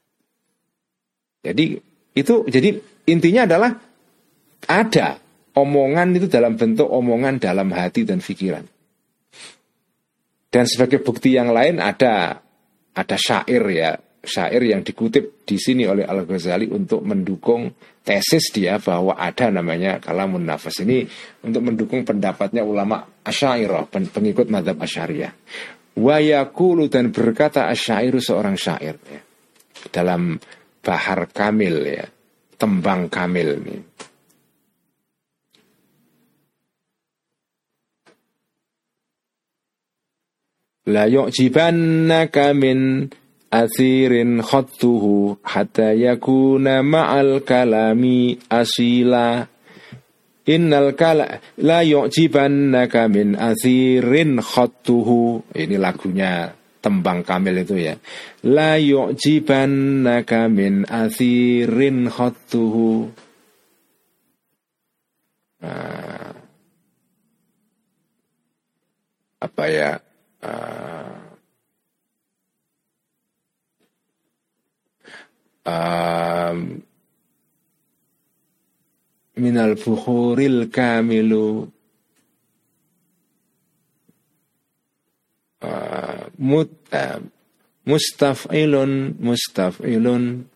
Jadi itu jadi intinya adalah ada omongan itu dalam bentuk omongan dalam hati dan pikiran. Dan sebagai bukti yang lain ada ada syair ya, syair yang dikutip di sini oleh Al-Ghazali untuk mendukung tesis dia bahwa ada namanya kalamun nafas ini, untuk mendukung pendapatnya ulama Asy'ariyah, pengikut mazhab Asy'ariyah. Wa yaqulu, dan berkata asy'airu, seorang syair ya, dalam Bahar Kamil ya, tembang Kamil ini. La yu'jibannaka min athirin khattuhu hatta yakuna ma'al kalami asila. Innal kala la yu'jibannaka min athirin khattuhu. Ini lagunya tembang Kamil itu ya. La yu'jibannaka min athirin khattuhu. Nah, apa ya? Uh, Um, minal bukhuril kamilu uh, mut, uh, mustaf'ilun mustaf'ilun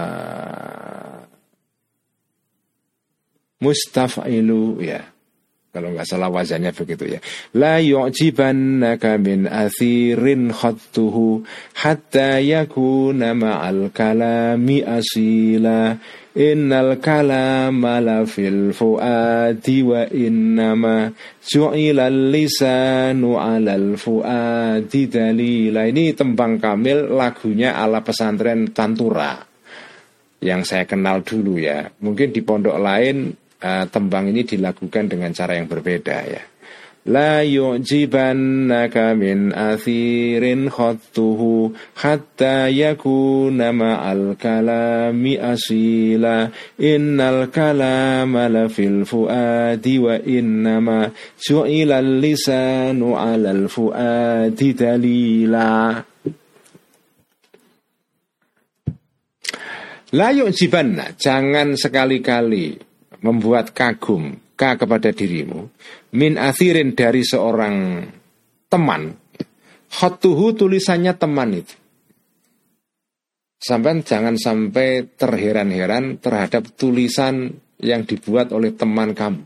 uh, mustaf'ilu ya, Kalau nggak salah wazannya begitu ya. La yu'jibannaka min athirin khattuhu hatta yakuna ma'al kalami asila. Innal kalama la fil fuadi wa innama ju'ilal lisanu 'alal fuadi dalila. Ini tembang kamil lagunya ala pesantren Tantura yang saya kenal dulu ya. Mungkin di pondok lain Uh, tembang ini dilakukan dengan cara yang berbeda ya. La yu'jibannaka min athirin khattuhu hatta yakuna ma'al kalami asila. Innal kalama la fil fuadi wa innama ju'ilal lisanu 'alal fuadi dalila. La yu'jibanna, jangan sekali-kali membuat kagum ka kepada dirimu min athirin dari seorang teman. Khatuhu tulisannya teman itu. Sampai jangan sampai terheran-heran terhadap tulisan yang dibuat oleh teman kamu.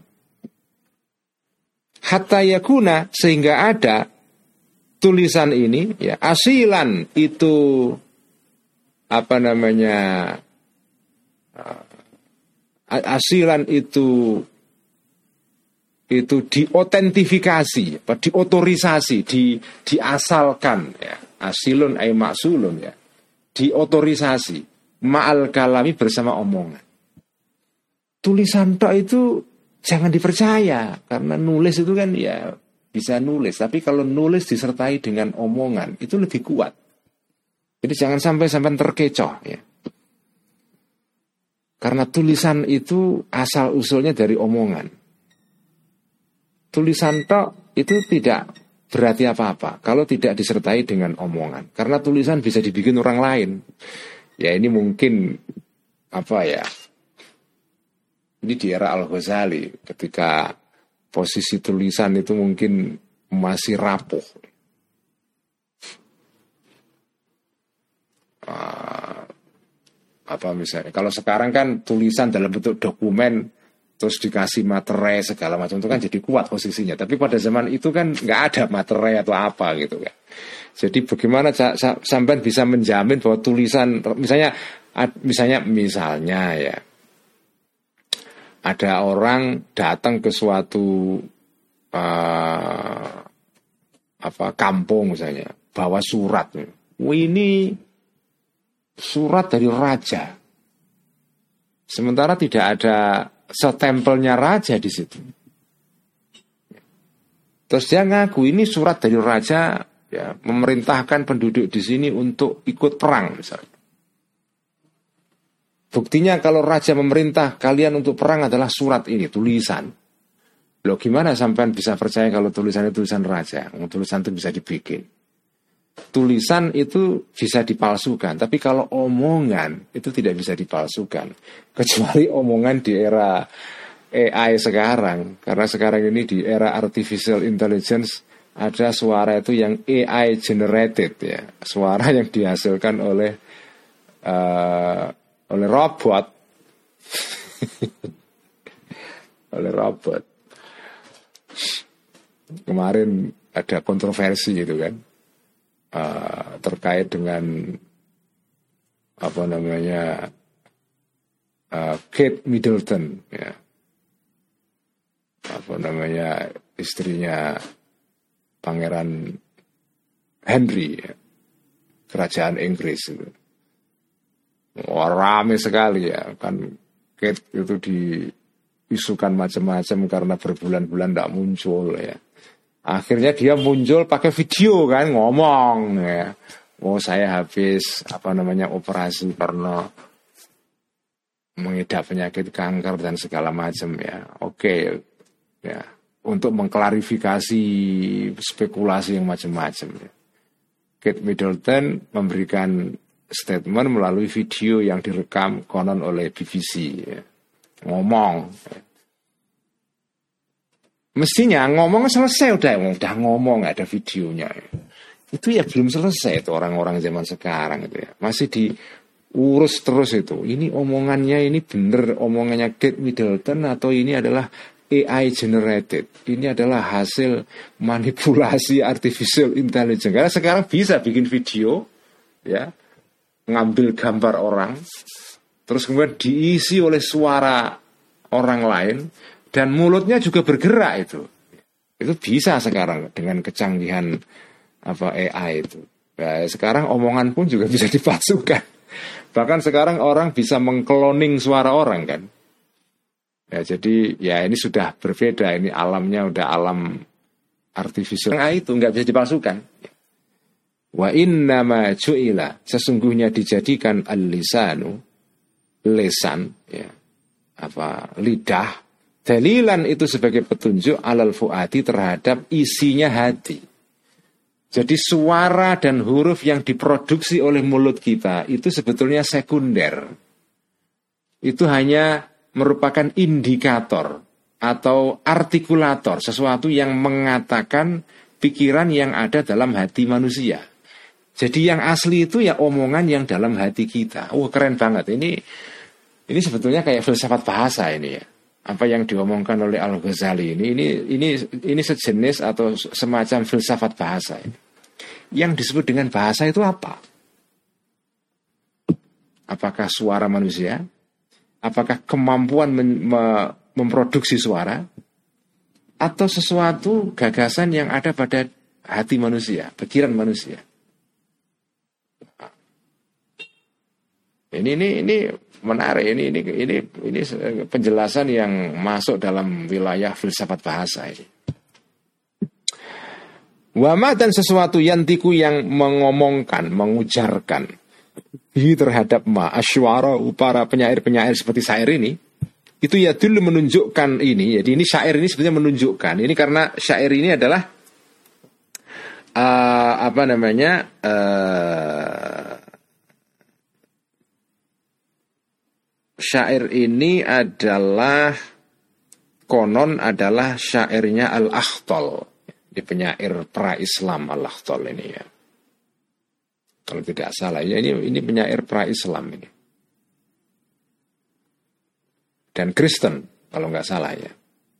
Hatta yakuna, sehingga ada tulisan ini ya asilan, itu apa namanya, asilan itu itu diotentifikasi, diotorisasi, di diasalkan ya. Asilun ay maksulun ya. Diotorisasi ma'al kalami, bersama omongan. Tulisan tok itu jangan dipercaya, karena nulis itu kan ya bisa nulis, tapi kalau nulis disertai dengan omongan itu lebih kuat. Jadi jangan sampai sampai terkecoh ya. Karena tulisan itu asal usulnya dari omongan. Tulisan tok itu tidak berarti apa-apa kalau tidak disertai dengan omongan. Karena tulisan bisa dibikin orang lain. Ya ini mungkin apa ya? Ini di era Al-Ghazali ketika posisi tulisan itu mungkin masih rapuh. Uh, apa misalnya kalau sekarang kan tulisan dalam bentuk dokumen terus dikasih materai segala macam itu kan jadi kuat posisinya, tapi pada zaman itu kan nggak ada materai atau apa gitu kan. Jadi bagaimana sampean bisa menjamin bahwa tulisan misalnya misalnya misalnya ya ada orang datang ke suatu uh, apa kampung misalnya bawa surat, ini surat dari raja. Sementara tidak ada stempelnya raja di situ. Terus dia ngaku ini surat dari raja ya, memerintahkan penduduk di sini untuk ikut perang misalnya. Buktinya kalau raja memerintah kalian untuk perang adalah surat ini, tulisan. Loh gimana sampean bisa percaya kalau tulisan itu tulisan raja? Tulisan itu bisa dibikin. Tulisan itu bisa dipalsukan, tapi kalau omongan itu tidak bisa dipalsukan, kecuali omongan di era A I sekarang. Karena sekarang ini di era artificial intelligence ada suara itu yang A I generated ya, suara yang dihasilkan oleh uh, oleh robot, oleh robot. Kemarin ada kontroversi gitu kan. Uh, terkait dengan apa namanya uh, Kate Middleton ya, apa namanya istrinya Pangeran Henry ya, kerajaan Inggris itu. Oh, rame sekali ya kan, Kate itu diisukan macam-macam karena berbulan-bulan tidak muncul ya. Akhirnya dia muncul pakai video kan, ngomong ya. Oh saya habis apa namanya operasi karena mengidap penyakit kanker dan segala macam ya. Oke ya, untuk mengklarifikasi spekulasi yang macam-macam ya. Kate Middleton memberikan statement melalui video yang direkam konon oleh B B C ya. Ngomong ya. Mestinya ngomong selesai udah, udah ngomong ada videonya. Itu ya belum selesai itu orang-orang zaman sekarang itu ya. Masih diurus terus itu. Ini omongannya ini bener omongannya Kate Middleton atau ini adalah A I generated. Ini adalah hasil manipulasi artificial intelligence. Karena sekarang bisa bikin video, ya, ngambil gambar orang, terus kemudian diisi oleh suara orang lain, dan mulutnya juga bergerak itu. Itu bisa sekarang dengan kecanggihan apa A I itu. Nah, sekarang omongan pun juga bisa dipalsukan. Bahkan sekarang orang bisa mengkloning suara orang kan. Ya, jadi ya ini sudah berbeda, ini alamnya udah alam artificial. Nah, itu nggak bisa dipalsukan. Wa innama ju'ila, sesungguhnya dijadikan al-lisanu, lesan, ya, apa lidah, dalilan itu sebagai petunjuk alal fuadi terhadap isinya hati. Jadi suara dan huruf yang diproduksi oleh mulut kita itu sebetulnya sekunder. Itu hanya merupakan indikator atau artikulator, sesuatu yang mengatakan pikiran yang ada dalam hati manusia. Jadi yang asli itu ya omongan yang dalam hati kita. Wah, keren banget. Ini ini sebetulnya kayak filsafat bahasa ini ya. Apa yang diomongkan oleh Al-Ghazali ini ini ini ini sejenis atau semacam filsafat bahasa ini. Yang disebut dengan bahasa itu apa? Apakah suara manusia? Apakah kemampuan mem- mem- memproduksi suara, atau sesuatu gagasan yang ada pada hati manusia, pikiran manusia? Ini ini ini menarik. Ini ini ini ini penjelasan yang masuk dalam wilayah filsafat bahasa ini. Wama, dan sesuatu yantiku yang mengomongkan, mengujarkan hi terhadap ma asywara, para penyair-penyair seperti syair ini, itu ya dulu menunjukkan ini. Jadi ini syair ini sebenarnya menunjukkan ini, karena syair ini adalah uh, apa namanya uh, syair ini adalah konon adalah syairnya Al-Akhtal, di penyair pra-Islam Al-Akhtal ini ya. Kalau tidak salah ya, ini ini penyair pra-Islam ini. Dan Kristen kalau nggak salah ya.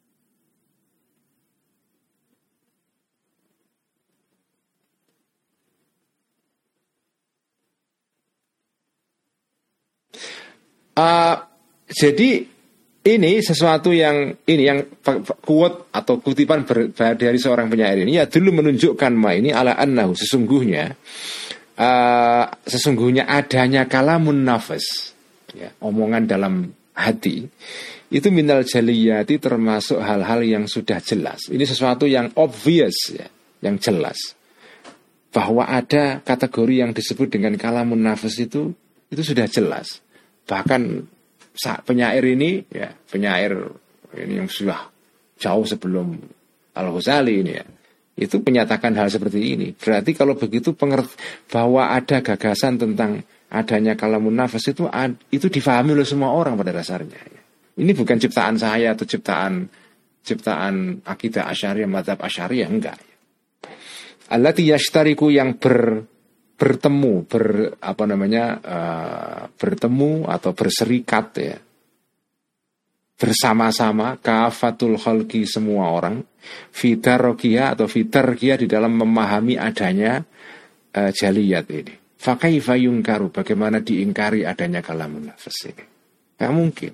Uh, jadi ini sesuatu yang ini yang quote atau kutipan ber, dari seorang penyair ini ya dulu menunjukkan ma ini ala annahu, sesungguhnya uh, sesungguhnya adanya kalamun nafas, ya, omongan dalam hati itu minal jaliyati, termasuk hal-hal yang sudah jelas. Ini sesuatu yang obvious ya, yang jelas bahwa ada kategori yang disebut dengan kalamun nafas itu itu sudah jelas. Bahkan penyair ini ya, penyair ini yang sudah jauh sebelum Al-Ghazali ini ya, itu menyatakan hal seperti ini. Berarti kalau begitu pengert bahwa ada gagasan tentang adanya kalamun nafas itu itu difahami oleh semua orang pada dasarnya ya. Ini bukan ciptaan saya atau ciptaan ciptaan akidah Asy'ariyah, mazhab Asy'ariyah, enggak ya. Allati yashtariku, yang ber bertemu ber apa namanya uh, bertemu atau berserikat ya, bersama-sama kafatul khalqi, semua orang, fitarqiyah atau fitarqiyah, di dalam memahami adanya uh, jaliyat ini. Fakaifa yungkaru, bagaimana diingkari adanya kalamun nafas ini? Nggak mungkin.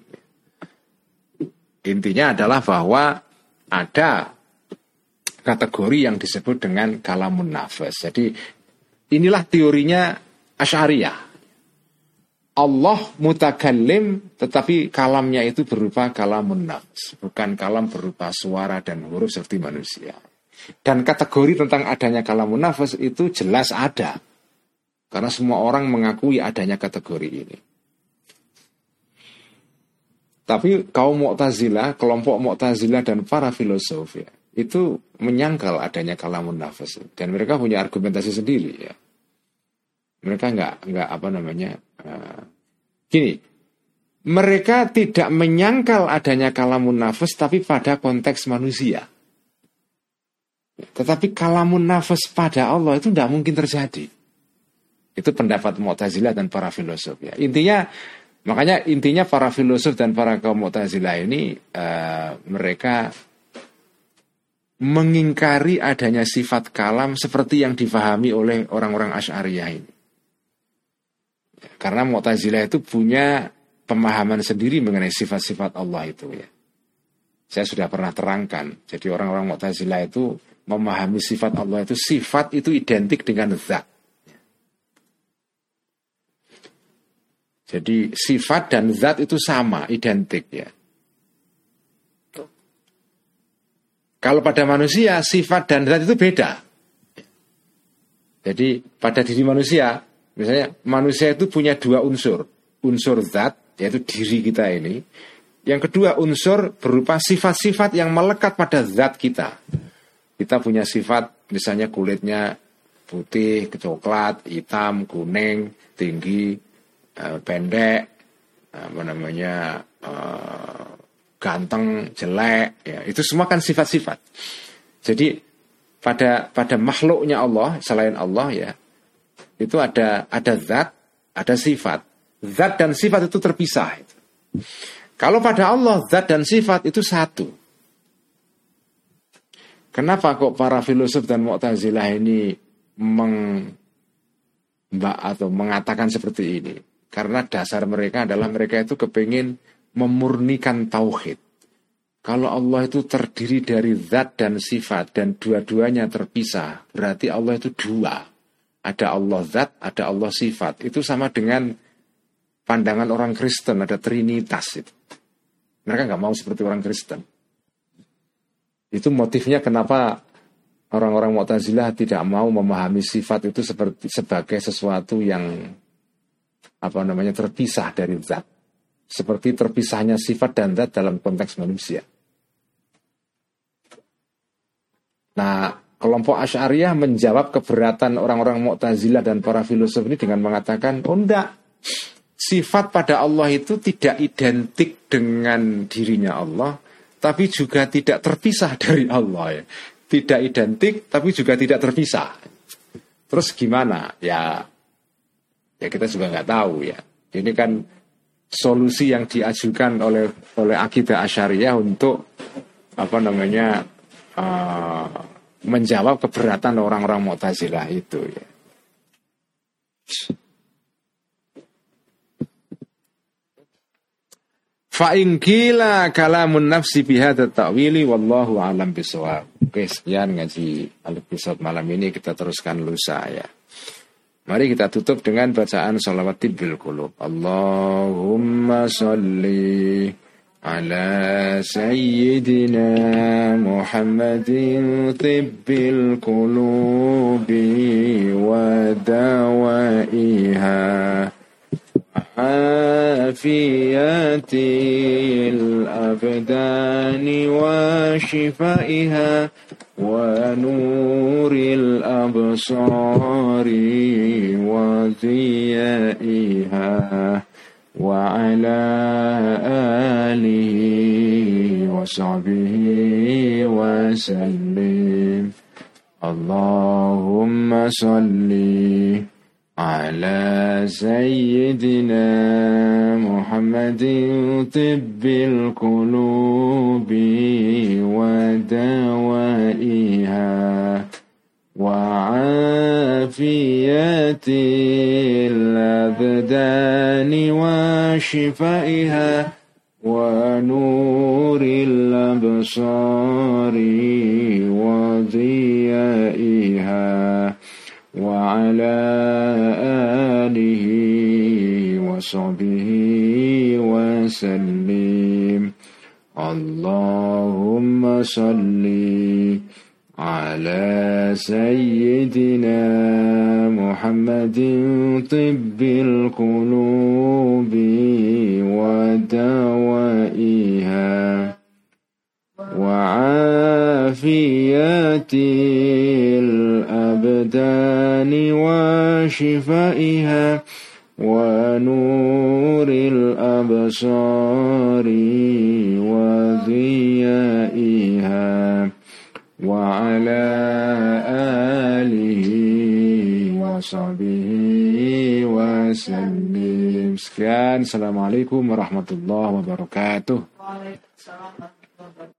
Intinya adalah bahwa ada kategori yang disebut dengan kalamun nafas. Jadi inilah teorinya Asy'ariyah. Allah mutakallim, tetapi kalamnya itu berupa kalamun nafs, bukan kalam berupa suara dan huruf seperti manusia. Dan kategori tentang adanya kalamun nafs itu jelas ada, karena semua orang mengakui adanya kategori ini. Tapi kaum Mu'tazilah, kelompok Mu'tazilah dan para filosof ya, itu menyangkal adanya kalamun nafas, dan mereka punya argumentasi sendiri ya. Mereka nggak nggak apa namanya uh, gini, mereka tidak menyangkal adanya kalamun nafas tapi pada konteks manusia. Tetapi kalamun nafas pada Allah itu tidak mungkin terjadi. Itu pendapat Mu'tazilah dan para filosof ya. Intinya Makanya intinya para filosof dan para kaum Mu'tazilah ini uh, mereka mengingkari adanya sifat kalam seperti yang difahami oleh orang-orang Asy'ariyah ini. Karena Mu'tazilah itu punya pemahaman sendiri mengenai sifat-sifat Allah itu ya. Saya sudah pernah terangkan. Jadi orang-orang Mu'tazilah itu memahami sifat Allah itu, sifat itu identik dengan zat. Jadi sifat dan zat itu sama, identik ya. Kalau pada manusia sifat dan zat itu beda. Jadi pada diri manusia, misalnya manusia itu punya dua unsur. Unsur zat, yaitu diri kita ini. Yang kedua unsur berupa sifat-sifat yang melekat pada zat kita. Kita punya sifat misalnya kulitnya putih, coklat, hitam, kuning, tinggi, Uh, pendek, apa namanya, uh, ganteng, jelek, ya itu semua kan sifat-sifat. Jadi pada pada makhluknya Allah selain Allah ya, itu ada ada zat, ada sifat. Zat dan sifat itu terpisah. Kalau pada Allah zat dan sifat itu satu. Kenapa kok para filosof dan Mu'tazilah ini meng mbak atau mengatakan seperti ini? Karena dasar mereka adalah mereka itu kepingin memurnikan tauhid. Kalau Allah itu terdiri dari zat dan sifat dan dua-duanya terpisah, berarti Allah itu dua. Ada Allah zat, ada Allah sifat. Itu sama dengan pandangan orang Kristen, ada trinitas itu. Mereka nggak mau seperti orang Kristen. Itu motifnya kenapa orang-orang Mu'tazilah tidak mau memahami sifat itu seperti sebagai sesuatu yang apa namanya terpisah dari zat, seperti terpisahnya sifat dan zat dalam konteks manusia. Nah, kelompok Asy'ariyah menjawab keberatan orang-orang Mu'tazilah dan para filosof ini dengan mengatakan, oh enggak, sifat pada Allah itu tidak identik dengan dirinya Allah, tapi juga tidak terpisah dari Allah ya. Tidak identik, tapi juga tidak terpisah. Terus gimana? Ya, ya kita juga nggak tahu ya. Ini kan solusi yang diajukan oleh oleh akidah Asy'ariyah untuk apa namanya uh, menjawab keberatan orang-orang Mu'tazilah itu ya. Fa in qila kalamun nafsi bihadza ta'wili wallahu a'lam bishawab. Oke, sekian ngaji episode malam ini, kita teruskan lusa ya. Mari kita tutup dengan bacaan shalawat tibbil qulub. Allahumma sholli ala sayyidina Muhammadin tibbil qulubi wa dawaiha عافية الأبدان وشفائها ونور الأبصار وضيائها وعلى آله وصحبه وسلم اللهم صل على سيدنا محمد طب القلوب ودوائها وعافية الأبدان وشفائها ونور الأبصار وضيائها وعلى آله وصحبه وسلم اللهم صل على سيدنا محمد طب القلوب ودوائها وعافية الأبدان وشفائها ونور الأبصار وضيائها وعلى آله وصحبه alaihi wasallim. Sekian, assalamualaikum warahmatullahi wabarakatuh. Waalaikumsalam warahmatullahi wabarakatuh.